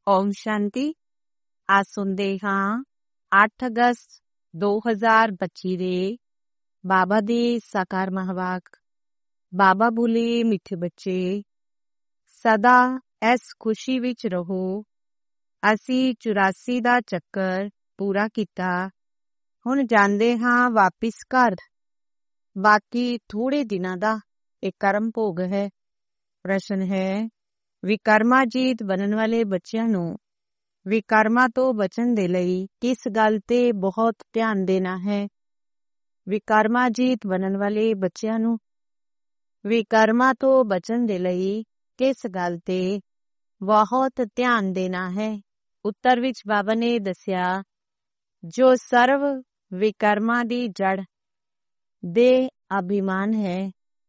ਓਮ ਸ਼ਾਂਤੀ। ਆ ਸੁਣਦੇ ਹਾਂ 8 ਅਗਸਤ 2025 ਦੇ ਬਾਬਾ ਦੇ ਸਾਕਾਰ ਮਹਾਵਾਕ। ਬਾਬਾ ਬੋਲੇ, ਮਿੱਠੇ ਬੱਚੇ ਸਦਾ ਇਸ ਖੁਸ਼ੀ ਵਿੱਚ ਰਹੋ। ਅਸੀਂ 84 ਦਾ ਚੱਕਰ ਪੂਰਾ ਕੀਤਾ। ਹੁਣ ਜਾਂਦੇ ਹਾਂ ਵਾਪਿਸ ਘਰ। ਬਾਕੀ ਥੋੜੇ ਦਿਨਾਂ ਦਾ ਇਹ ਕਰਮ ਭੋਗ ਹੈ। ਪ੍ਰਸ਼ਨ ਹੈ, ਵਿਕਰਮਾਜੀਤ ਬਣਨ ਵਾਲੇ ਬੱਚਿਆਂ ਨੂੰ ਵਿਕਰਮਾਂ ਤੋਂ ਬਚਣ ਦੇ ਲਈ ਕਿਸ ਗੱਲ ਤੇ ਬਹੁਤ ਧਿਆਨ ਦੇਣਾ ਹੈ? ਵਿਕਰਮਾਜੀਤ ਬਣਨ ਵਾਲੇ ਬੱਚਿਆਂ ਨੂੰ ਵਿਕਰਮਾਂ ਤੋਂ ਬਚਣ ਦੇ ਲਈ ਕਿਸ ਗੱਲ ਤੇ ਬਹੁਤ ਧਿਆਨ ਦੇਣਾ ਹੈ? ਉੱਤਰ ਵਿੱਚ ਬਾਬਾ ਨੇ ਦੱਸਿਆ, ਜੋ ਸਰਵ ਵਿਕਰਮਾਂ ਦੀ ਜੜ ਦੇ ਅਭਿਮਾਨ ਹੈ,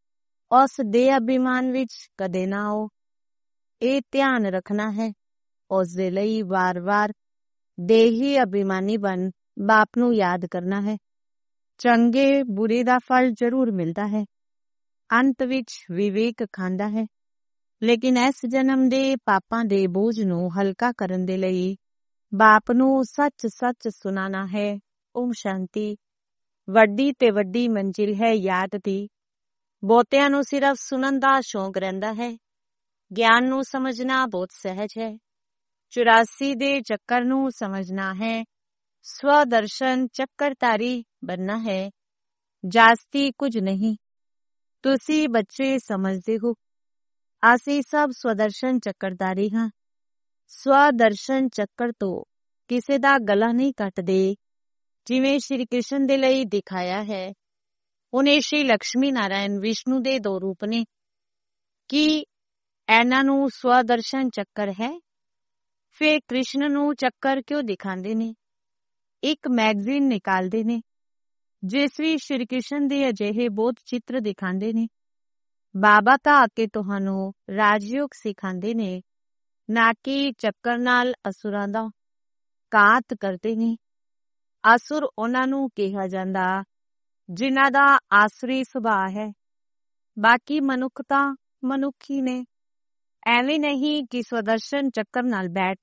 ਉਸ ਦੇ ਅਭਿਮਾਨ ਵਿੱਚ ਕਦੇ ਨਾ ਆਓ। ਇਹ ਧਿਆਨ ਰੱਖਣਾ ਹੈ। ਉਸ ਦੇ ਲਈ ਵਾਰ-ਵਾਰ ਦੇਹੀ ਅਭਿਮਾਨੀ ਬਣ ਬਾਪ ਨੂੰ ਯਾਦ ਕਰਨਾ ਹੈ। ਚੰਗੇ ਬੁਰੇ ਦਾ ਫਲ ਜ਼ਰੂਰ ਮਿਲਦਾ ਹੈ। ਅੰਤ ਵਿੱਚ ਵਿਵੇਕ ਖਾਂਦਾ ਹੈ। ਲੇਕਿਨ ਇਸ ਜਨਮ ਦੇ ਪਾਪਾਂ ਦੇ ਬੋਝ ਨੂੰ ਹਲਕਾ ਕਰਨ ਦੇ ਲਈ ਬਾਪ ਨੂੰ ਸੱਚ-ਸੱਚ ਸੁਣਾਣਾ ਹੈ। ਓਮ ਸ਼ਾਂਤੀ। ਵੱਡੀ ਤੇ ਵੱਡੀ ਮੰਜ਼ਿਲ ਹੈ ਯਾਦ ਦੀ। ਬਹੁਤਿਆਂ ਨੂੰ ਸਿਰਫ ਸੁਣਨ ਦਾ ਸ਼ੌਂਕ ਰਹਿੰਦਾ ਹੈ। ਗਿਆਨ ਨੂੰ ਸਮਝਣਾ ਬਹੁਤ ਸਹਿਜ ਹੈ। 84 ਦੇ ਚੱਕਰ ਨੂੰ ਸਮਝਣਾ ਹੈ। ਸਵਦਰਸ਼ਨ ਚੱਕਰਧਾਰੀ ਬਣਨਾ ਹੈ। ਜਾਸਤੀ ਕੁਝ ਨਹੀਂ। ਤੁਸੀਂ ਬੱਚੇ ਸਮਝਦੇ ਹੋ, ਅਸੀਂ ਸਭ ਸਵਦਰਸ਼ਨ ਚੱਕਰਧਾਰੀ ਹਾਂ। ਸਵਦਰਸ਼ਨ ਚੱਕਰ ਤੋਂ ਕਿਸੇ ਦਾ ਗਲਾ ਨਹੀਂ ਕੱਟਦੇ। ਜਿਵੇਂ ਸ਼੍ਰੀ ਕ੍ਰਿਸ਼ਨ ਦੇ ਲਈ ਦਿਖਾਇਆ ਹੈ। ਉਹਨੇ ਸ਼੍ਰੀ ਲਕਸ਼ਮੀ ਨਾਰਾਇਣ ਵਿਸ਼ਨੂੰ ਦੇ 2 ਰੂਪ ਨੇ। ਕੀ ਇਹਨਾਂ ਨੂੰ ਸਵਦਰਸ਼ਨ ਚੱਕਰ ਹੈ? ਫਿਰ ਕ੍ਰਿਸ਼ਨ ਨੂੰ ਚੱਕਰ ਕਿਉਂ ਦਿਖਾਉਂਦੇ ਨੇ? ਇੱਕ ਮੈਗਜ਼ੀਨ ਨਿਕਾਲਦੇ ਨੇ ਜਿਸ ਵਿੱਚ ਸ਼੍ਰੀ ਕ੍ਰਿਸ਼ਨ ਦੇ ਅਜਿਹੇ ਬਹੁਤ ਚਿੱਤਰ ਦਿਖਾਉਂਦੇ ਨੇ। ਬਾਬਾ ਤਾਂ ਆ ਕੇ ਤੁਹਾਨੂੰ ਰਾਜਯੋਗ ਸਿਖਾਉਂਦੇ ਨੇ, ਨਾ ਕਿ ਚੱਕਰ ਨਾਲ ਅਸੁਰਾਂ ਦਾ ਘਾਤ ਕਰਦੇ ਨੇ। ਅਸੁਰ ਉਹਨਾਂ ਨੂੰ ਕਿਹਾ ਜਾਂਦਾ ਜਿਨ੍ਹਾਂ ਦਾ ਆਸਰੀ ਸੁਭਾਅ ਹੈ। ਬਾਕੀ ਮਨੁੱਖ ਤਾਂ ਮਨੁੱਖ ਹੀ ਨੇ। ਐਵੇਂ ਨਹੀਂ ਕਿ ਸਵਦਰਸ਼ਨ ਚੱਕਰ ਨਾਲ ਬੈਠ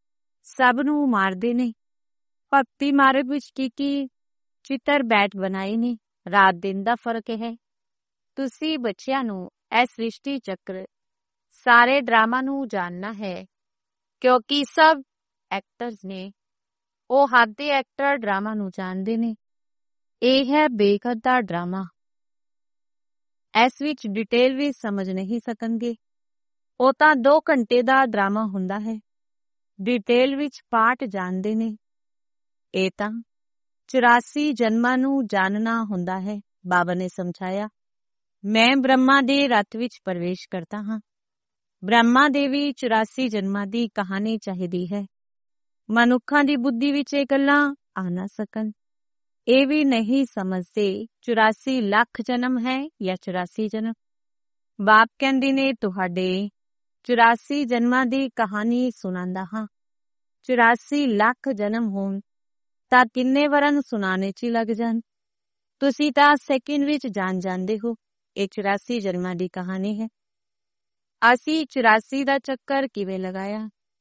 ਸਭ ਨੂੰ ਮਾਰਦੇ ਨੇ। ਭਗਤੀ ਮਾਰਗ ਵਿੱਚ ਕੀ ਚਿੱਤਰ ਬੈਠ ਬਣਾਏ ਨੇ। ਰਾਤ ਦਿਨ ਦਾ ਫਰਕ ਹੈ। ਤੁਸੀਂ ਬੱਚਿਆਂ ਨੂੰ ਇਸ ਸ੍ਰਿਸ਼ਟੀ ਚੱਕਰ ਸਾਰੇ ਡਰਾਮਾ ਨੂੰ ਜਾਣਨਾ ਹੈ, ਕਿਉਂਕਿ ਸਭ ਐਕਟਰਸ ਨੇ। ਉਹ ਹੱਦ ਦੇ ਐਕਟਰ ਡਰਾਮਾ ਨੂੰ ਜਾਣਦੇ ਨੇ। ਇਹ ਹੈ ਬੇਖਤ ਦਾ ਡਰਾਮਾ। ਇਸ ਵਿੱਚ ਡਿਟੇਲ ਵੀ ਸਮਝ ਨਹੀਂ ਸਕਣਗੇ। ਉਹ ਤਾਂ 2 ਘੰਟੇ ਦਾ ਡਰਾਮਾ ਹੁੰਦਾ ਹੈ। ਡਿਟੇਲ ਵਿੱਚ ਪਾਠ ਜਾਣਦੇ ਨੇ। ਇਹ ਤਾਂ 84 ਜਨਮਾਂ ਨੂੰ ਜਾਣਨਾ ਹੁੰਦਾ ਹੈ। ਬਾਬਾ ਨੇ ਸਮਝਾਇਆ, ਮੈਂ ਬ੍ਰਹਮਾ ਦੇ ਰਥ ਵਿੱਚ ਪ੍ਰਵੇਸ਼ ਕਰਦਾ ਹਾਂ। ਬ੍ਰਹਮਾ ਦੇ ਵੀ 84 ਜਨਮਾਂ ਦੀ ਕਹਾਣੀ ਚਾਹੀਦੀ ਹੈ। ਮਨੁੱਖਾਂ ਦੀ ਬੁੱਧੀ ਵਿੱਚ ਇਹ ਗੱਲਾਂ ਆ ਨਾ ਸਕਣ। ਇਹ ਵੀ ਨਹੀਂ ਸਮਝਦੇ 84 ਲੱਖ ਜਨਮ ਹੈ ਜਾਂ 84 ਜਨਮ। ਬਾਪ ਕਹਿੰਦੇ ਨੇ ਤੁਹਾਡੇ 84 ਜਨਮਾਂ ਦੀ ਕਹਾਣੀ ਸੁਣਾਉਂਦਾ ਹਾਂ। 84 ਲੱਖ ਜਨਮ ਹੋਣ ਤਾਂ ਕਿੰਨੇ ਵਰਨ ਸੁਣਾਣੇ 'ਚ ਲੱਗ ਜਾਣ। ਤੁਸੀਂ ਤਾਂ ਸੈਕਿੰਡ ਵਿੱਚ ਜਾਣ ਜਾਂਦੇ ਹੋ। ਇਹ 84 ਜਨਮਾਂ ਦੀ ਕਹਾਣੀ ਹੈ। ਅਸੀਂ 84 ਦਾ ਚੱਕਰ ਕਿਵੇਂ ਲਗਾਇਆ?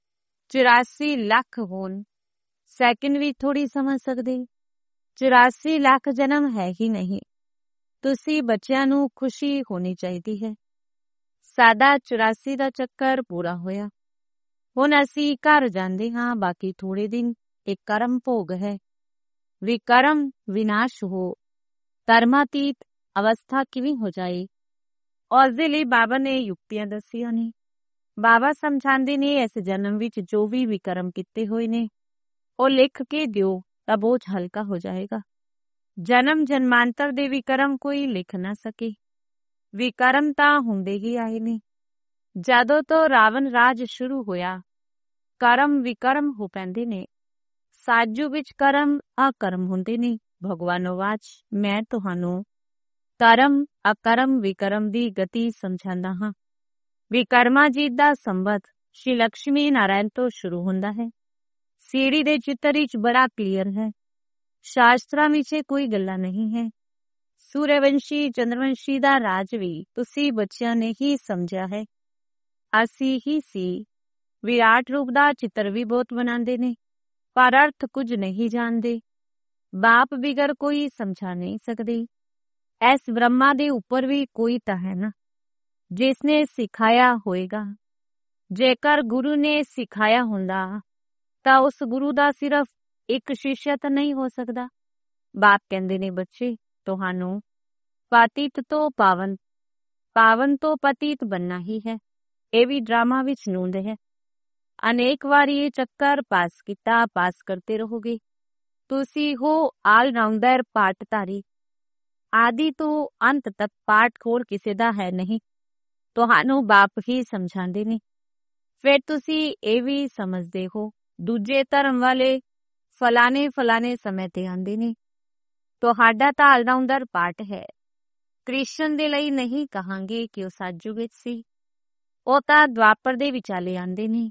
84 ਲੱਖ ਹੋਣ ਸੈਕਿੰਡ ਵੀ ਥੋੜੀ ਸਮਝ ਸਕਦੇ। 84 ਲੱਖ ਜਨਮ ਹੈ ਹੀ ਨਹੀਂ। ਤੁਸੀਂ ਬੱਚਿਆਂ ਨੂੰ ਖੁਸ਼ੀ ਹੋਣੀ ਚਾਹੀਦੀ ਹੈ। ਸਾਡਾ 84 ਦਾ ਚੱਕਰ ਪੂਰਾ ਹੋਇਆ। ਹੁਣ ਅਸੀਂ ਘਰ ਜਾਂਦੇ ਹਾਂ। ਬਾਕੀ ਥੋੜੇ ਦਿਨ ਇੱਕ ਕਰਮ ਭੋਗ ਹੈ। ਵਿਕਰਮ ਵਿਨਾਸ਼ ਹੋ, ਧਰਮਾਤੀਤ ਅਵਸਥਾ ਕਿਵੇਂ ਹੋ ਜਾਏ, ਉਸ ਦੇ ਲਈ ਬਾਬਾ ਨੇ ਯੁਕਤੀਆਂ ਦੱਸੀਆਂ ਨੇ। ਬਾਬਾ ਸਮਝਾਉਂਦੇ ਨੇ ਇਸ ਜਨਮ ਵਿੱਚ ਜੋ ਵੀ ਵਿਕਰਮ ਕੀਤੇ ਹੋਏ ਨੇ ਉਹ ਲਿਖ ਕੇ ਦਿਓ ਤਾਂ ਬੋਝ ਹਲਕਾ ਹੋ ਜਾਏਗਾ। ਜਨਮ ਜਨਮਾਂਤਰ ਦੇ ਵਿਕਰਮ ਕੋਈ ਲਿਖ ਨਾ ਸਕੇ। ਵਿਕਰਮ ਤਾਂ ਹੁੰਦੇ ਹੀ ਆਏ ਨੇ। ਜਦੋਂ ਤੋਂ ਰਾਵਣ ਰਾਜ ਸ਼ੁਰੂ ਹੋਇਆ ਕਰਮ ਵਿਕਰਮ ਹੋ ਪੈਂਦੇ ਨੇ। ਸਾਜੂ ਵਿੱਚ ਕਰਮ ਅਕਰਮ ਹੁੰਦੇ ਨੇ। ਭਗਵਾਨ ਵਾਚ ਮੈਂ ਤੁਹਾਨੂੰ ਕਰਮ ਅਕਰਮ ਵਿਕਰਮ ਦੀ ਗਤੀ ਸਮਝਾਉਂਦਾ ਹਾਂ। ਵਿਕਰਮਾ ਜੀ ਦਾ ਸੰਬੰਧ ਸ਼੍ਰੀ ਲਕਸ਼ਮੀ ਨਾਰਾਇਣ ਤੋਂ ਸ਼ੁਰੂ ਹੁੰਦਾ ਹੈ। ਸੀੜੀ ਦੇ ਚਿੱਤਰ ਵਿੱਚ ਬੜਾ ਕਲੀਅਰ ਹੈ। ਸ਼ਾਸਤਰਾਂ ਵਿੱਚ ਕੋਈ ਗੱਲਾਂ ਨਹੀਂ ਹੈ। ਸੂਰਯਵੰਸ਼ੀ ਚੰਦਰਵੰਸ਼ੀ ਦਾ ਰਾਜ ਵੀ ਤੁਸੀਂ ਬੱਚਿਆਂ ਨੇ ਹੀ ਸਮਝਿਆ ਹੈ। ਅਸੀਂ ਹੀ ਸੀ। ਵਿਰਾਟ ਰੂਪ ਦਾ ਚਿੱਤਰ ਵੀ ਬਹੁਤ ਬਣਾਉਂਦੇ ਨੇ, ਪਰ ਅਰਥ ਕੁਝ ਨਹੀਂ ਜਾਣਦੇ। ਬਾਪ ਬਿਗਰ ਕੋਈ ਸਮਝਾ ਨਹੀਂ ਸਕਦੇ। ਇਸ ਬ੍ਰਹਮਾ ਦੇ ਉੱਪਰ ਵੀ ਕੋਈ ਤਾਂ ਹੈ ਨਾ, ਜਿਸਨੇ ਸਿਖਾਇਆ ਹੋਏਗਾ। ਜੇਕਰ ਗੁਰੂ ਨੇ ਸਿਖਾਇਆ ਹੁੰਦਾ ਤਾਂ ਉਸ ਗੁਰੂ ਦਾ ਸਿਰਫ ਇੱਕ ਸ਼ਿਸ਼ਯ ਤਾਂ ਨਹੀਂ ਹੋ ਸਕਦਾ। ਬਾਪ ਕਹਿੰਦੇ ਨੇ, ਬੱਚੇ ਤੁਹਾਨੂੰ ਪਤਿਤ ਤੋਂ ਪਾਵਨ, ਪਾਵਨ ਤੋਂ ਪਤਿਤ ਬਣਨਾ ਹੀ ਹੈ। ਇਹ ਵੀ ਡਰਾਮਾ ਵਿੱਚ ਨੂੰਦ ਹੈ। ਅਨੇਕ ਵਾਰੀ ਇਹ ਚੱਕਰ ਪਾਸ ਕੀਤਾ, ਪਾਸ ਕਰਤੇ ਰਹੋਗੇ। ਤੁਸੀਂ ਹੋ ਆਲ ਰਾਉਂਡਰ ਪਾਠਧਾਰੀ। ਆਦਿ ਤੋਂ ਅੰਤ ਤੱਕ ਪਾਠ ਹੋਰ ਕਿਸੇ ਦਾ ਹੈ ਨਹੀਂ, ਤੁਹਾਨੂੰ ਬਾਪ ਹੀ ਸਮਝਾਉਂਦੇ ਨੇ। ਫਿਰ ਤੁਸੀਂ ਇਹ ਵੀ ਸਮਝਦੇ ਹੋ ਦੂਜੇ ਧਰਮ ਵਾਲੇ ਫਲਾਣੇ ਸਮੇਂ ਤੇ ਆਉਂਦੇ ਨੇ। ਤੁਹਾਡਾ ਤਾਂ ਆਲ ਰਾਉਂਡਰ ਪਾਠ ਹੈ। ਕ੍ਰਿਸ਼ਨ ਦੇ ਲਈ ਨਹੀਂ ਕਹਾਂਗੇ ਕਿ ਉਹ ਸਤਿਯੁਗ ਵਿੱਚ ਸੀ, ਉਹ ਤਾਂ ਦੁਆਪਰ ਦੇ ਵਿਚਾਲੇ ਆਉਂਦੇ ਨੇ।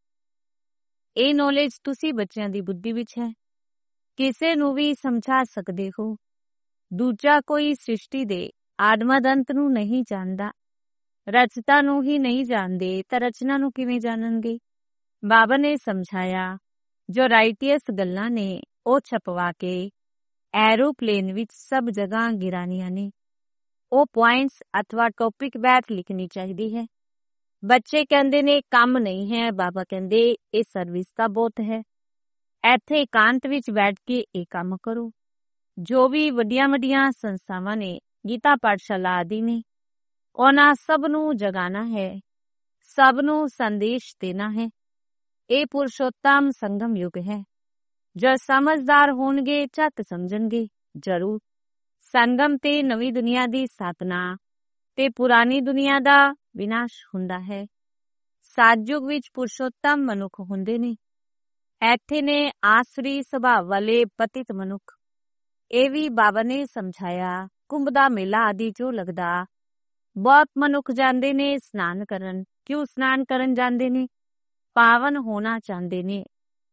ਇਹ ਨੌਲੇਜ ਤੁਸੀਂ ਬੱਚਿਆਂ ਦੀ ਬੁੱਧੀ ਵਿੱਚ ਹੈ, ਕਿਸੇ ਨੂੰ ਵੀ ਸਮਝਾ ਸਕਦੇ ਹੋ। ਦੂਜਾ ਕੋਈ ਸ੍ਰਿਸ਼ਟੀ ਦੇ ਆਦਮਦ ਅੰਤ ਨੂੰ ਨਹੀਂ ਜਾਣਦਾ, ਰਚਤਾ ਨੂੰ ਹੀ ਨਹੀਂ ਜਾਣਦੇ ਤਾਂ ਰਚਨਾ ਨੂੰ ਕਿਵੇਂ ਜਾਣਨਗੇ। ਬਾਬਾ ਨੇ ਸਮਝਾਇਆ, ਜੋ ਰਾਈਟੀਅਸ ਗੱਲਾਂ ਨੇ ਉਹ ਛਪਵਾ ਕੇ ਐਰੋਪਲੇਨ ਵਿੱਚ ਸਭ ਜਗ੍ਹਾ ਗਿਰਾਨੀਆਂ ਨੇ। ਉਹ ਪੁਆਇੰਟਸ ਅਥਵਾ ਟੌਪਿਕ ਬੈਠ ਲਿਖਣੀ ਚਾਹੀਦੀ ਹੈ। ਬੱਚੇ ਕਹਿੰਦੇ ਨੇ ਕੰਮ ਨਹੀਂ ਹੈ, ਬਾਬਾ ਕਹਿੰਦੇ ਇਹ ਸਰਵਿਸ ਦਾ ਬਹੁਤ ਹੈ। ਇੱਥੇ ਇਕਾਂਤ ਵਿੱਚ ਬੈਠ ਕੇ ਇਹ ਕੰਮ ਕਰੋ। ਜੋ ਵੀ ਵੱਡੀਆਂ ਵੱਡੀਆਂ ਸੰਸਥਾਵਾਂ ਨੇ, ਗੀਤਾ ਪਾਠਸ਼ਾਲਾ ਆਦਿ ਨੇ, ਉਹਨਾਂ ਸਭ ਨੂੰ ਜਗਾਣਾ ਹੈ, ਸਭ ਨੂੰ ਸੰਦੇਸ਼ ਦੇਣਾ ਹੈ। ਇਹ ਪੁਰਸ਼ੋਤਮ ਸੰਗਮ ਯੁੱਗ ਹੈ। ਜੋ ਸਮਝਦਾਰ ਹੋਣਗੇ ਝੱਟ ਸਮਝਣਗੇ ਜ਼ਰੂਰ। ਸੰਗਮ ਤੇ ਨਵੀਂ ਦੁਨੀਆ ਦੀ ਸਥਾਪਨਾ ਤੇ ਪੁਰਾਣੀ ਦੁਨੀਆ ਦਾ ਵਿਨਾਸ਼ ਹੁੰਦਾ ਹੈ। ਸਤਿਯੁਗ ਵਿੱਚ ਪੁਰਸ਼ੋਤਮ ਮਨੁੱਖ ਹੁੰਦੇ ਨੇ। ਇੱਥੇ ਨੇ ਆਸਰੀ ਸੁਭਾਅ ਵਾਲੇ ਪਤਿਤ ਮਨੁੱਖ। ਇਹ ਵੀ ਬਾਬਾ ਨੇ ਸਮਝਾਇਆ। ਕੁੰਭ ਦਾ ਮੇਲਾ ਆਦਿ ਜੋ ਲੱਗਦਾ, ਬਹੁਤ ਮਨੁੱਖ ਜਾਂਦੇ ਨੇ ਇਸ਼ਨਾਨ ਕਰਨ। ਕਿਉਂ ਇਸ਼ਨਾਨ ਕਰਨ ਜਾਂਦੇ ਨੇ? ਪਾਵਨ ਹੋਣਾ ਚਾਹੁੰਦੇ ਨੇ।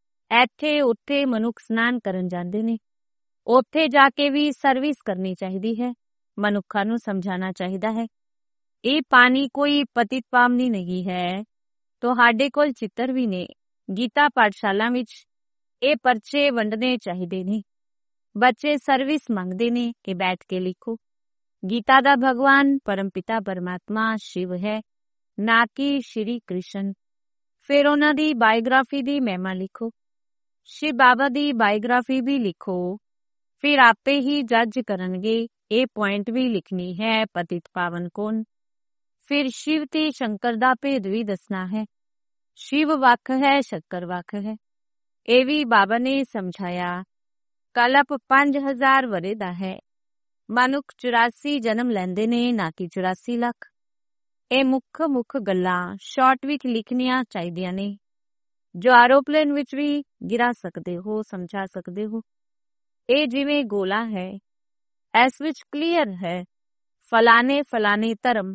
ਇੱਥੇ ਉੱਥੇ ਮਨੁੱਖ ਇਸ਼ਨਾਨ ਕਰਨ ਜਾਂਦੇ ਨੇ। ਉੱਥੇ ਜਾ ਕੇ ਵੀ ਸਰਵਿਸ ਕਰਨੀ ਚਾਹੀਦੀ ਹੈ, ਮਨੁੱਖਾਂ ਨੂੰ ਸਮਝਾਉਣਾ ਚਾਹੀਦਾ ਹੈ। ਇਹ ਪਾਣੀ ਕੋਈ ਪਤਿਤ ਪਾਵਨੀ ਨਹੀਂ ਹੈ। ਤੁਹਾਡੇ ਕੋਲ ਚਿੱਤਰ ਵੀ ਨੇ। ਗੀਤਾ ਪਾਠਸ਼ਾਲਾ ਵਿੱਚ ਇਹ ਪਰਚੇ ਵੰਡਣੇ ਚਾਹੀਦੇ ਨੇ। ਬੱਚੇ ਸਰਵਿਸ ਮੰਗਦੇ ਨੇ ਕਿ ਬੈਠ ਕੇ ਲਿਖੋ। ਗੀਤਾ ਦਾ ਭਗਵਾਨ ਪਰਮਪਿਤਾ ਪਰਮਾਤਮਾ ਸ਼ਿਵ ਹੈ, ਨਾ ਕਿ ਸ਼੍ਰੀ ਕ੍ਰਿਸ਼ਨ। ਫਿਰ ਉਹਨਾਂ ਦੀ ਬਾਇਓਗ੍ਰਾਫੀ ਦੀ ਮਹਿਮਾ ਲਿਖੋ। ਸ਼ਿਵ ਬਾਬਾ ਦੀ ਬਾਇਓਗ੍ਰਾਫੀ ਵੀ ਲਿਖੋ। ਫਿਰ ਆਪੇ ਹੀ ਜੱਜ ਕਰਨਗੇ। ਇਹ ਪੁਆਇੰਟ ਵੀ ਲਿਖਣੀ ਹੈ, ਪਤਿਤ ਪਾਵਨ ਕੌਣ। ਫਿਰ ਸ਼ਿਵ ਤੇ ਸ਼ੰਕਰ ਦਾ ਭੇਦ ਵੀ ਦੱਸਣਾ ਹੈ। ਸ਼ਿਵ ਵੱਖ ਹੈ, ਸ਼ੰਕਰ ਵੱਖ ਹੈ। ਇਹ ਵੀ ਬਾਬਾ ਨੇ ਸਮਝਾਇਆ। ਕਲਪ 5000 ਵਰ੍ਹੇ ਦਾ ਹੈ। ਮਨੁੱਖ 84 ਜਨਮ ਲੈਂਦੇ ਨੇ, ਨਾ ਕਿ 84 ਲੱਖ। ਇਹ ਮੁੱਖ ਗੱਲਾਂ ਸ਼ਾਰਟ ਵਿੱਚ ਲਿਖਣੀਆਂ ਚਾਹੀਦੀਆਂ ਨੇ, ਜੋ ਐਰੋਪਲੇਨ ਵਿੱਚ ਵੀ ਗਿਰਾ ਸਕਦੇ ਹੋ, ਸਮਝਾ ਸਕਦੇ ਹੋ। ਇਹ ਜਿਵੇਂ ਗੋਲਾ ਹੈ, ਇਸ ਵਿੱਚ ਕਲੀਅਰ ਹੈ ਫਲਾਣੇ ਧਰਮ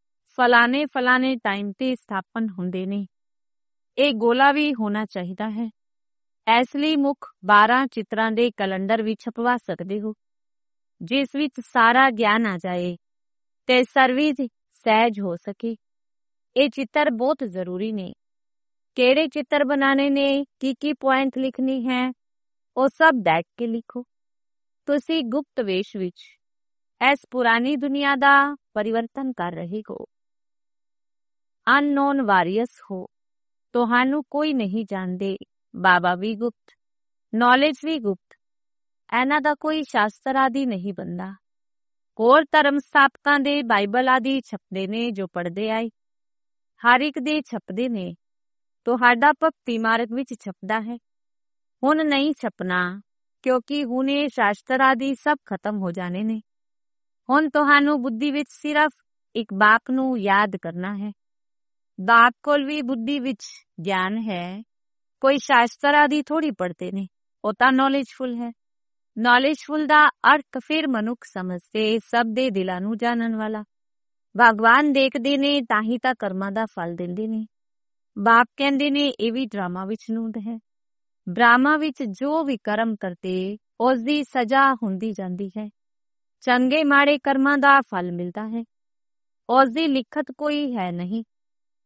ਫਲਾਣੇ ਟਾਈਮ ਤੇ ਸਥਾਪਨ ਹੁੰਦੇ ਨੇ। ਇਹ ਗੋਲਾ ਵੀ ਹੋਣਾ ਚਾਹੀਦਾ ਹੈ। ਇਸ ਲਈ ਮੁੱਖ 12 ਚਿੱਤਰਾਂ ਦੇ ਕੈਲੰਡਰ ਵੀ ਛਪਵਾ ਸਕਦੇ ਹੋ, ਜਿਸ ਵਿੱਚ ਸਾਰਾ ਗਿਆਨ ਆ ਜਾਏ ਤੇ ਸਰਵਿਸ ਸਹਿਜ ਹੋ ਸਕੇ। ਇਹ ਚਿੱਤਰ ਬਹੁਤ ਜ਼ਰੂਰੀ ਨੇ। ਕਿਹੜੇ ਚਿੱਤਰ ਬਣਾਣੇ ਨੇ, ਕੀ ਪੁਆਇੰਟ ਲਿਖਣੀ ਹੈ, ਉਹ ਸਭ ਦੇਖ ਕੇ ਲਿਖੋ। ਤੁਸੀਂ ਗੁਪਤ ਵੇਸ਼ ਵਿੱਚ ਇਸ ਪੁਰਾਣੀ ਦੁਨੀਆ ਦਾ ਪਰਿਵਰਤਨ ਕਰ ਰਹੇ ਹੋ। ਅਨਨੋਨ ਵਾਰੀਅਰਸ ਹੋ। ਤੁਹਾਨੂੰ ਕੋਈ ਨਹੀਂ ਜਾਣਦੇ। ਬਾਬਾ ਵੀ ਗੁਪਤ, ਨੌਲੇਜ ਵੀ ਗੁਪਤ। ਇਹਨਾਂ ਦਾ ਕੋਈ ਸ਼ਾਸਤਰ ਆਦਿ ਨਹੀਂ ਬਣਦਾ। ਹੋਰ ਧਰਮ ਸਥਾਪਕਾਂ ਦੇ ਬਾਈਬਲ ਆਦਿ ਛਪਦੇ ਨੇ, ਜੋ ਪੜ੍ਹਦੇ ਆਏ। ਹਰ ਇੱਕ ਦੇ ਛਪਦੇ ਨੇ। ਤੁਹਾਡਾ ਭਗਤੀ ਮਾਰਗ ਵਿੱਚ ਛਪਦਾ ਹੈ। ਹੁਣ ਨਹੀਂ ਛਪਣਾ, ਕਿਉਂਕਿ ਹੁਣ ਇਹ ਸ਼ਾਸਤਰ ਆਦਿ ਸਭ ਖਤਮ ਹੋ ਜਾਣੇ ਨੇ। ਹੁਣ ਤੁਹਾਨੂੰ ਬੁੱਧੀ ਵਿੱਚ ਸਿਰਫ ਇੱਕ ਬਾਪ ਨੂੰ ਯਾਦ ਕਰਨਾ ਹੈ। ਬਾਪ ਕੋਲ ਵੀ ਬੁੱਧੀ ਵਿੱਚ ਗਿਆਨ ਹੈ। ਕੋਈ ਸ਼ਾਸਤਰ ਆਦਿ ਥੋੜੀ ਪੜ੍ਹਦੇ ਨੇ, ਉਹ ਤਾਂ ਨੌਲੇਜਫੁਲ ਹੈ। ਨੌਲੇਜਫੁਲ ਦਾ ਅਰਥ ਫਿਰ ਮਨੁੱਖ ਸਮਝਦੇ, ਸਭ ਦੇ ਦਿਲਾਂ ਨੂੰ ਜਾਣਨ ਵਾਲਾ। ਭਗਵਾਨ ਦੇਖਦੇ ਨੇ ਤਾਂ ਹੀ ਤਾਂ ਕਰਮਾਂ ਦਾ ਫਲ ਦਿੰਦੇ ਨੇ। ਬਾਪ ਕਹਿੰਦੇ ਨੇ ਇਹ ਵੀ ਡਰਾਮਾ ਵਿੱਚ ਨੂੰਦ ਹੈ। ਡਰਾਮਾ ਵਿੱਚ ਜੋ ਵੀ ਕਰਮ ਕਰਤੇ ਉਸ ਦੀ ਸਜ਼ਾ ਹੁੰਦੀ ਜਾਂਦੀ ਹੈ। ਚੰਗੇ ਮਾੜੇ ਕਰਮਾਂ ਦਾ ਫਲ ਮਿਲਦਾ ਹੈ। ਉਸ ਦੀ ਲਿਖਤ ਕੋਈ ਹੈ ਨਹੀਂ।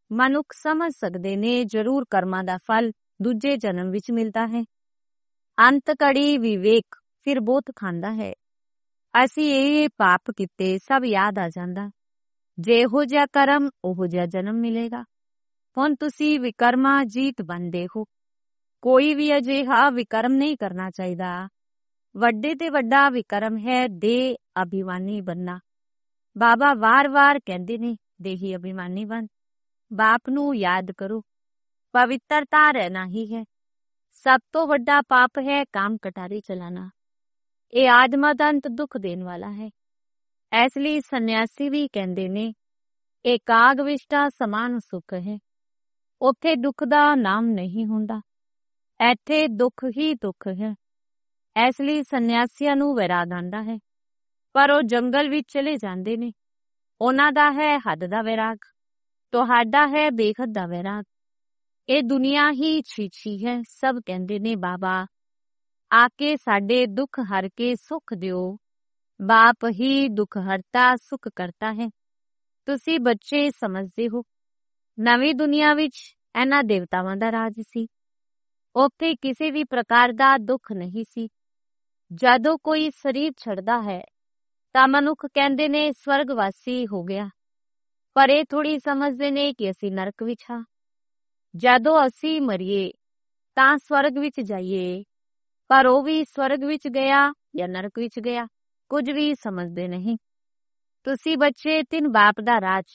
ਮਨੁੱਖ ਸਮਝ ਸਕਦੇ ਨੇ ਜ਼ਰੂਰ ਕਰਮਾਂ ਦਾ ਫਲ ਦੂਜੇ ਜਨਮ ਵਿੱਚ ਮਿਲਦਾ ਹੈ। ਅੰਤ ਘੜੀ ਵਿਵੇਕ ਫਿਰ ਬਹੁਤ ਖਾਂਦਾ ਹੈ। ਅਸੀਂ ਇਹ ਪਾਪ ਕੀਤੇ ਸਭ ਯਾਦ ਆ ਜਾਂਦਾ। ਜਿਹੋ ਜਿਹਾ ਕਰਮ ਉਹੋ ਜਿਹਾ ਜਨਮ ਮਿਲੇਗਾ। ਹੁਣ ਤੁਸੀਂ ਵਿਕਰਮਾ ਜੀਤ ਬਣਦੇ ਹੋ। ਕੋਈ ਵੀ ਅਜਿਹਾ ਵਿਕਰਮ ਨਹੀਂ ਕਰਨਾ ਚਾਹੀਦਾ। ਵੱਡੇ ਤੇ ਵੱਡਾ ਵਿਕਰਮ ਹੈ ਦੇਹ ਅਭਿਮਾਨੀ ਬਣਨਾ। ਬਾਬਾ ਵਾਰ-ਵਾਰ ਕਹਿੰਦੇ ਨੇ ਦੇਹੀ ਅਭਿਮਾਨੀ ਬਣ। ਬਾਪ ਨੂੰ ਯਾਦ ਕਰੋ। ਪਵਿੱਤਰਤਾ ਰਹਿਣਾ ਹੀ ਹੈ। ਸਭ ਤੋਂ ਵੱਡਾ ਪਾਪ ਹੈ ਕਾਮ ਕਟਾਰੀ ਚਲਾਣਾ। ਇਹ ਆਦਮਅੰਤ ਦੁੱਖ ਦੇਣ ਵਾਲਾ ਹੈ। ਇਸ ਲਈ ਸੰਨਿਆਸੀ ਵੀ ਕਹਿੰਦੇ ਨੇ ਏਕਾਗ ਵਿਸ਼ਟਾ ਸਮਾਨ ਸੁੱਖ ਹੈ। ਉੱਥੇ ਦੁੱਖ ਦਾ ਨਾਮ ਨਹੀਂ ਹੁੰਦਾ। ਇੱਥੇ ਦੁੱਖ ਹੀ ਦੁੱਖ ਹੈ। ਇਸ ਲਈ ਸੰਨਿਆਸੀਆਂ ਨੂੰ ਵੈਰਾਗ ਆਉਂਦਾ ਹੈ, ਪਰ ਉਹ ਜੰਗਲ ਵਿੱਚ ਚਲੇ ਜਾਂਦੇ ਨੇ। ਉਹਨਾਂ ਦਾ ਹੈ ਹੱਦ ਦਾ ਵੈਰਾਗ, ਤੁਹਾਡਾ ਹੈ ਬੇਹੱਦ ਦਾ ਵੈਰਾਗ। ਇਹ ਦੁਨੀਆ ਹੀ ਛੀਛੀ ਹੈ। ਸਭ ਕਹਿੰਦੇ ਨੇ ਬਾਬਾ ਆ ਕੇ ਸਾਡੇ ਦੁੱਖ ਹਰ ਕੇ ਸੁੱਖ ਦਿਓ। ਬਾਪ ਹੀ ਦੁੱਖ ਹਰਤਾ ਸੁੱਖ ਕਰਤਾ ਹੈ। ਤੁਸੀਂ ਬੱਚੇ ਸਮਝਦੇ ਹੋ। ਨਵੀਂ ਦੁਨੀਆ ਵਿੱਚ ਇਹਨਾਂ ਦੇਵਤਾਵਾਂ ਦਾ ਰਾਜ ਸੀ। ਉੱਥੇ ਕਿਸੇ ਵੀ ਪ੍ਰਕਾਰ ਦਾ ਦੁੱਖ ਨਹੀਂ ਸੀ। ਜਦੋਂ ਕੋਈ ਸਰੀਰ ਛੱਡਦਾ ਹੈ ਤਾਂ ਮਨੁੱਖ ਕਹਿੰਦੇ ਨੇ ਸਵਰਗਵਾਸੀ ਹੋ ਗਿਆ, ਪਰ ਇਹ ਥੋੜੀ ਸਮਝਦੇ ਨੇ ਕਿ ਅਸੀਂ ਨਰਕ ਵਿੱਚ ਹਾਂ। ਜਦੋਂ ਅਸੀਂ ਮਰੀਏ ਤਾਂ ਸਵਰਗ ਵਿੱਚ ਜਾਈਏ, ਪਰ ਉਹ ਵੀ ਸਵਰਗ ਵਿੱਚ ਗਿਆ ਜਾਂ ਨਰਕ ਵਿੱਚ ਗਿਆ ਕੁਝ ਵੀ ਸਮਝਦੇ ਨਹੀਂ। ਤੁਸੀਂ ਬੱਚੇ ਤਿੰਨ ਬਾਪ ਦਾ ਰਾਜ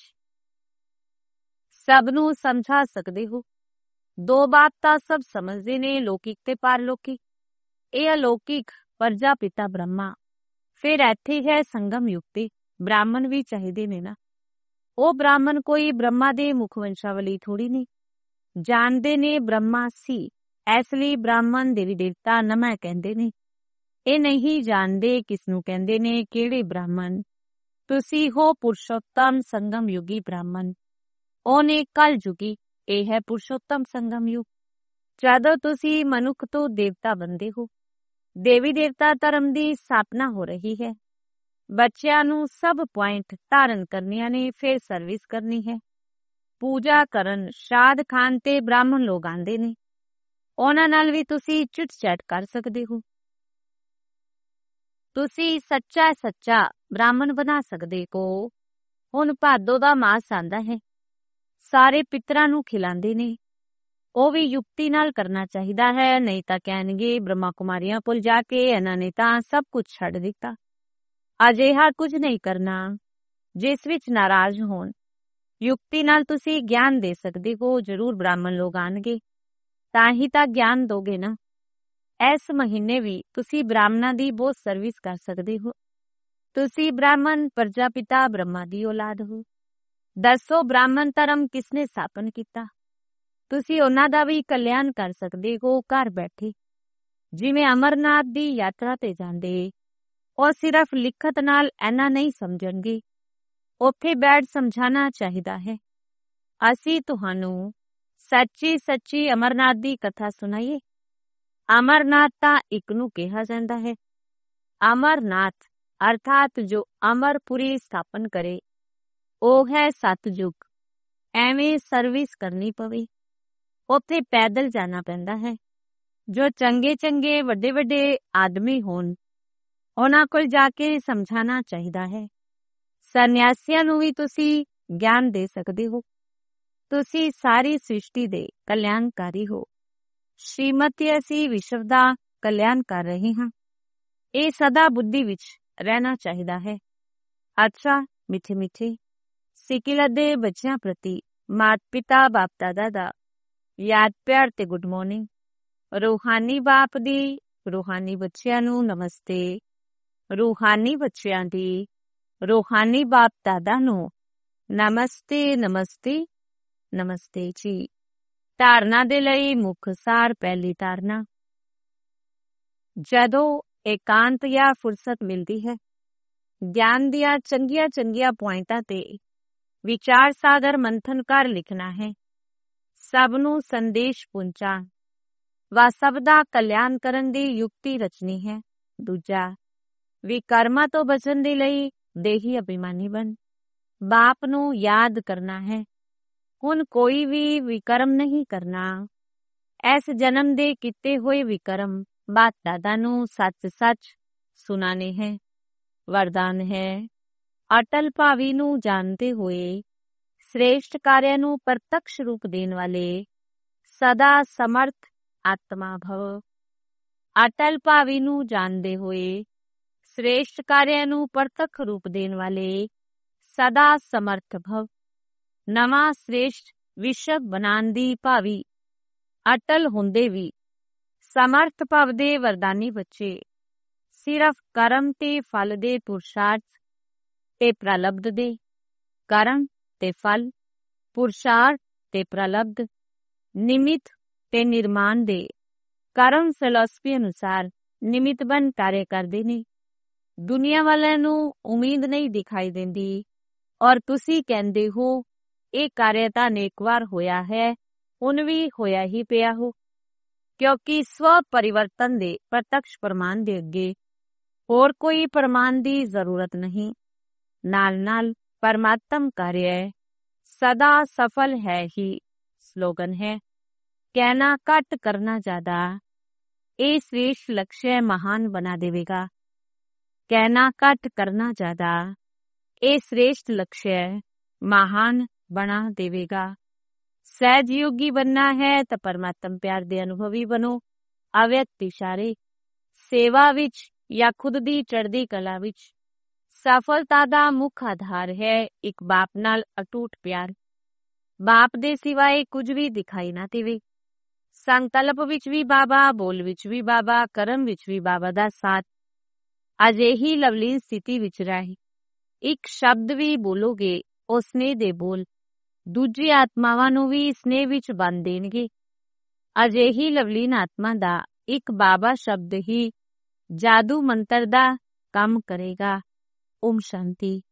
ਸਭ ਨੂੰ ਸਮਝਾ ਸਕਦੇ ਹੋ। ਦੋ ਬਾਪ ਤਾਂ ਸਭ ਸਮਝਦੇ ਨੇ, ਲੌਕਿਕ ਤੇ ਪਾਰਲੌਕਿਕ। ਇਹ ਅਲੌਕਿਕ ਪ੍ਰਜਾ ਪਿਤਾ ਬ੍ਰਹਮਾ। ਫਿਰ ਇੱਥੇ ਹੈ ਸੰਗਮ ਯੁਕਤੀ। ਬ੍ਰਾਹਮਣ ਵੀ ਚਾਹੀਦੇ ਨੇ ਨਾ। ਉਹ ਬ੍ਰਾਹਮਣ ਕੋਈ ਬ੍ਰਹਮਾ ਦੇ ਮੁਖ ਵੰਸ਼ਾਵਲੀ ਥੋੜੀ ਨਹੀਂ। ਜਾਣਦੇ ਨੇ ਬ੍ਰਹਮਾ ਸੀ, ਇਸ ਲਈ ਬ੍ਰਾਹਮਣ ਦੇਵੀ ਦੇਵਤਾ ਨਮੈ ਕਹਿੰਦੇ ਨੇ। ਇਹ ਨਹੀਂ ਜਾਣਦੇ ਕਿਸ ਨੂੰ ਕਹਿੰਦੇ ਨੇ, ਕਿਹੜੇ ਬ੍ਰਾਹਮਣ। ਤੁਸੀਂ ਹੋ ਪੁਰਸ਼ੋਤਮ ਸੰਗਮ ਯੁਗੀ ਬ੍ਰਾਹਮਣ। ਉਹਨੇ ਕਲ ਯੁਗੀ। ਇਹ ਹੈ ਪੁਰਸ਼ੋਤਮ ਸੰਗਮ ਯੁਗ। ਜਦੋਂ ਤੁਸੀਂ ਮਨੁੱਖ ਤੋਂ ਦੇਵਤਾ ਬਣਦੇ ਹੋ, ਦੇਵੀ ਦੇਵਤਾ ਧਰਮ ਦੀ ਸਥਾਪਨਾ ਹੋ ਰਹੀ ਹੈ। ਬੱਚਿਆਂ ਨੂੰ ਸਭ ਪੁਆਇੰਟ ਧਾਰਨ ਕਰਨੀਆਂ ਨੇ, ਫਿਰ ਸਰਵਿਸ ਕਰਨੀ ਹੈ। ਪੂਜਾ ਕਰਨ ਸ਼ਾਦ ਖਾਨ ਤੇ ਬ੍ਰਾਹਮਣ ਲੋਕ ਆਉਂਦੇ ਨੇ। ਉਹਨਾਂ ਨਾਲ ਵੀ ਤੁਸੀਂ ਚਿਟ ਚੈਟ ਕਰ ਸਕਦੇ ਹੋ। ਤੁਸੀਂ ਸੱਚਾ ਬ੍ਰਾਹਮਣ ਬਣਾ ਸਕਦੇ ਹੋ। ਹੁਣ ਭਾਦੋ ਦਾ ਮਾਸ ਆਂਦਾ ਹੈ। ਸਾਰੇ ਪਿਤਰਾਂ ਨੂੰ ਖਿਲਾਉਂਦੇ ਨੇ। ਉਹ ਵੀ ਯੁਕਤੀ ਨਾਲ ਕਰਨਾ ਚਾਹੀਦਾ ਹੈ, ਨਹੀਂ ਤਾਂ ਕਹਿਣਗੇ ਬ੍ਰਹਮਾ ਕੁਮਾਰੀਆਂ ਕੋਲ ਜਾ ਕੇ ਇਹਨਾਂ ਨੇ ਤਾਂ ਸਭ ਕੁਝ ਛੱਡ ਦਿੱਤਾ। ਅਜਿਹਾ ਕੁਝ ਨਹੀਂ ਕਰਨਾ ਜਿਸ ਵਿੱਚ ਨਾਰਾਜ਼ ਹੋਣ। ਯੁਕਤੀ ਨਾਲ ਤੁਸੀਂ ਗਿਆਨ ਦੇ ਸਕਦੇ ਹੋ। ਜ਼ਰੂਰ ਬ੍ਰਾਹਮਣ ਲੋਕ ਆਣਗੇ ਤਾਂ ਹੀ ਤਾਂ ਗਿਆਨ ਦੋਗੇ ਨਾ। ਇਸ ਮਹੀਨੇ ਵੀ ਤੁਸੀਂ ਬ੍ਰਾਹਮਣਾਂ ਦੀ ਬਹੁਤ ਸਰਵਿਸ ਕਰ ਸਕਦੇ ਹੋ। ਤੁਸੀਂ ਬ੍ਰਾਹਮਣ ਪ੍ਰਜਾਪਿਤਾ ਬ੍ਰਹਮਾ ਦੀ ਔਲਾਦ ਹੋ। ਦੱਸੋ ਬ੍ਰਾਹਮਣ ਧਰਮ ਕਿਸਨੇ ਸਥਾਪਨ ਕੀਤਾ? ਤੁਸੀਂ ਉਹਨਾਂ ਦਾ ਵੀ ਕਲਿਆਣ ਕਰ ਸਕਦੇ ਹੋ ਘਰ ਬੈਠੇ। ਜਿਵੇਂ ਅਮਰਨਾਥ ਦੀ ਯਾਤਰਾ ਤੇ ਜਾਂਦੇ, ਉਹ ਸਿਰਫ ਲਿਖਤ ਨਾਲ ਇੰਨਾ ਨਹੀਂ ਸਮਝਣਗੇ, ਉੱਥੇ ਬੈਠ ਸਮਝਾਣਾ ਚਾਹੀਦਾ ਹੈ। ਅਸੀਂ ਤੁਹਾਨੂੰ ਸੱਚੀ ਅਮਰਨਾਥ ਦੀ ਕਥਾ ਸੁਣਾਈਏ। ਅਮਰਨਾਥ ਤਾਂ ਇੱਕ ਨੂੰ ਕਿਹਾ ਜਾਂਦਾ ਹੈ। ਅਮਰਨਾਥ ਅਰਥਾਤ ਜੋ ਅਮਰਪੁਰੀ ਸਥਾਪਨ ਕਰੇ, ਉਹ ਹੈ ਸਤਜੁਗ। ਐਵੇਂ ਸਰਵਿਸ ਕਰਨੀ ਪਵੇ, ਉੱਥੇ ਪੈਦਲ ਜਾਣਾ ਪੈਂਦਾ ਹੈ। ਜੋ ਚੰਗੇ ਵੱਡੇ ਆਦਮੀ ਹੋਣ, ਉਹਨਾਂ ਕੋਲ ਜਾ ਕੇ ਸਮਝਾਣਾ ਚਾਹੀਦਾ ਹੈ। ਸੰਨਿਆਸੀਆਂ ਨੂੰ ਵੀ ਤੁਸੀਂ ਗਿਆਨ ਦੇ ਸਕਦੇ ਹੋ। ਤੁਸੀਂ ਸਾਰੀ ਸ੍ਰਿਸ਼ਟੀ ਦੇ ਕਲਿਆਣਕਾਰੀ ਹੋ। ਸ਼੍ਰੀਮਤੀ ਅਸੀਂ ਵਿਸ਼ਵ ਦਾ ਕਲਿਆਣ ਕਰ ਰਹੇ ਹਾਂ। ਇਹ ਸਦਾ ਬੁੱਧੀ ਵਿੱਚ ਰਹਿਣਾ ਚਾਹੀਦਾ ਹੈ। ਅੱਛਾ ਮਿੱਠੇ ਸਿੱਕਿਲ ਦੇ ਬੱਚਿਆਂ ਪ੍ਰਤੀ ਮਾਤ ਪਿਤਾ ਬਾਪ ਦਾਦਾ ਦਾ ਯਾਦ ਪਿਆਰ ਤੇ ਗੁੱਡ ਮਾਰਨਿੰਗ। ਰੂਹਾਨੀ ਬਾਪ ਦੀ ਰੂਹਾਨੀ ਬੱਚਿਆਂ ਨੂੰ ਨਮਸਤੇ। ਰੂਹਾਨੀ ਬੱਚਿਆਂ ਦੀ ਰੂਹਾਨੀ ਬਾਪ ਦਾਦਾ ਨੂੰ ਨਮਸਤੇ ਜੀ। ਧਾਰਨਾ ਦੇ ਲਈ ਮੁੱਖ ਸਾਰ। ਪਹਿਲੀ ਧਾਰਨਾ, ਜਦੋਂ ਇਕਾਂਤ ਜਾਂ ਫੁਰਸਤ ਮਿਲਦੀ ਹੈ, ਗਿਆਨ ਦੀਆਂ ਚੰਗੀਆਂ ਪੁਆਇੰਟਾਂ ਤੇ ਵਿਚਾਰ ਸਾਗਰ ਮੰਥਨ ਕਰ ਲਿਖਣਾ ਹੈ। ਸਭ ਨੂੰ ਸੰਦੇਸ਼ ਪਹੁੰਚਾ ਵਾ ਸਭ ਦਾ ਕਲਿਆਣ ਕਰਨ ਦੀ ਯੁਕਤੀ ਰਚਨੀ ਹੈ। ਦੂਜਾ, ਵਿਕਰਮਾਂ ਤੋਂ ਬਚਣ ਦੇ ਲਈ ਦੇਹੀ ਅਭਿਮਾਨੀ ਬਣ। ਬਾਪ ਨੂੰ ਯਾਦ ਕਰਨਾ ਹੈ। ਹੁਣ ਕੋਈ ਵੀ ਵਿਕਰਮ ਨਹੀਂ ਕਰਨਾ। ਇਸ ਜਨਮ ਦੇ ਕੀਤੇ ਹੋਏ ਵਿਕਰਮ ਬਾਪ ਦਾਦਾ ਨੂੰ ਸੱਚ-ਸੱਚ ਸੁਣਾਣੇ ਹੈ। ਵਰਦਾਨ ਹੈ, ਅਟਲ ਭਾਵੀ ਨੂੰ ਜਾਣਦੇ ਹੋਏ ਸ੍ਰੇਸ਼ਟ ਕਾਰਿਆਂ ਨੂੰ ਪ੍ਰਤੱਖ ਰੂਪ ਦੇਣ ਵਾਲੇ ਸਦਾ ਸਮਰਥ ਆਤਮਾ ਭਵ। ਅਟਲ ਭਾਵੀ ਨੂੰ ਜਾਣਦੇ ਹੋਏ ਸ੍ਰੇਸ਼ਟ ਕਾਰਿਆਂ ਨੂੰ ਪ੍ਰਤੱਖ ਰੂਪ ਦੇਣ ਵਾਲੇ ਸਦਾ ਸਮਰਥ ਭਵ। ਨਵਾਂ ਸ੍ਰੇਸ਼ਟ ਵਿਸ਼ਵ ਬਣਾਉਣ ਦੀ ਭਾਵੀ ਅਟਲ ਹੁੰਦੇ ਵੀ ਸਮਰਥ ਭਵ ਦੇ ਵਰਦਾਨੀ ਬੱਚੇ ਸਿਰਫ ਕਰਮ ਤੇ ਫਲ ਦੇ ਪੁਰਸ਼ਾਰਥ ਤੇ ਪ੍ਰਲਬਧ ਦੇ, ਕਰਮ ਤੇ ਫਲ, ਪੁਰਸ਼ਾਰਥ ਤੇ ਪ੍ਰਲਬਧ, ਨਿਮਿਤ ਤੇ ਨਿਰਮਾਣ ਦੇ ਕਰਮ ਫਿਲਾਸਫੀ ਅਨੁਸਾਰ ਨਿਮਿਤ ਬਣ ਕਾਰਜ ਕਰਦੇ ਨੇ। ਦੁਨੀਆ ਵਾਲਿਆਂ ਨੂੰ ਉਮੀਦ ਨਹੀਂ ਦਿਖਾਈ ਦਿੰਦੀ ਔਰ ਤੁਸੀਂ ਕਹਿੰਦੇ ਹੋ ਇਹ ਕਾਰਜ ਤਾਂ ਅਨੇਕ ਵਾਰ ਹੋਇਆ ਹੈ, ਹੁਣ ਵੀ ਹੋਇਆ ਹੀ ਪਿਆ ਹੋ, ਕਿਉਂਕਿ ਸਵ ਪਰਿਵਰਤਨ ਦੇ ਪ੍ਰਤੱਖ ਪ੍ਰਮਾਣ ਦੇ ਅੱਗੇ ਹੋਰ ਕੋਈ ਪ੍ਰਮਾਣ ਦੀ ਜ਼ਰੂਰਤ ਨਹੀਂ। ਨਾਲ ਪਰਮਾਤਮ ਕਾਰਜ ਸਦਾ ਸਫਲ ਹੈ ਹੀ ਸਲੋਗਨ ਹੈ। ਕਹਿਣਾ ਘੱਟ ਕਰਨਾ ਜ਼ਿਆਦਾ, ਇਹ ਸ੍ਰੇਸ਼ਟ ਲਕਸ਼ਯ ਮਹਾਨ ਬਣਾ ਦੇਵੇਗਾ। ਕਹਿਣਾ ਘੱਟ ਕਰਨਾ ਜ਼ਿਆਦਾ, ਇਹ ਸ੍ਰੇਸ਼ਟ ਲਕਸ਼ਯ ਮਹਾਨ ਬਣਾ ਦੇਵੇਗਾ। ਸਹਿਜ ਯੋਗੀ ਬਣਨਾ ਹੈ ਤਾਂ ਪਰਮਾਤਮ ਪਿਆਰ ਦੇ ਅਨੁਭਵੀ ਬਣੋ। ਅਵਿਅਕਤ ਇਸ਼ਾਰੇ ਸੇਵਾ ਵਿੱਚ ਜਾਂ ਖੁਦ ਦੀ ਚੜ੍ਹਦੀ ਕਲਾ ਵਿੱਚ ਸਫਲਤਾ ਦਾ ਮੁੱਖ ਆਧਾਰ ਹੈ ਇੱਕ ਬਾਪ ਨਾਲ ਅਟੁੱਟ ਪਿਆਰ। ਬਾਪ ਦੇ ਸਿਵਾਏ ਕੁਝ ਵੀ ਦਿਖਾਈ ਨਾ ਦੇਵੇ। ਸੰਕਲਪ ਵਿੱਚ ਵੀ ਬਾਬਾ, ਬੋਲ ਵਿੱਚ ਵੀ ਬਾਬਾ, ਕਰਮ ਵਿੱਚ ਵੀ ਬਾਬਾ ਦਾ ਸਾਥ। ਅਜਿਹੀ ਲਵਲੀਨ ਸਥਿਤੀ ਵਿੱਚ ਰਹਿ ਇੱਕ ਸ਼ਬਦ ਵੀ ਬੋਲੋਗੇ ਉਹ ਸਨੇਹ ਦੇ ਬੋਲ ਦੂਜੀ ਆਤਮਾਵਾਂ ਨੂੰ ਵੀ ਸਨੇਹ ਵਿੱਚ ਬੰਨ੍ਹ ਦੇਣਗੇ। ਅਜਿਹੀ ਲਵਲੀਨ ਆਤਮਾ ਦਾ ਇੱਕ ਬਾਬਾ ਸ਼ਬਦ ਹੀ ਜਾਦੂ ਮੰਤਰ ਦਾ ਕੰਮ ਕਰੇਗਾ। ਓਮ ਸ਼ਾਂਤੀ।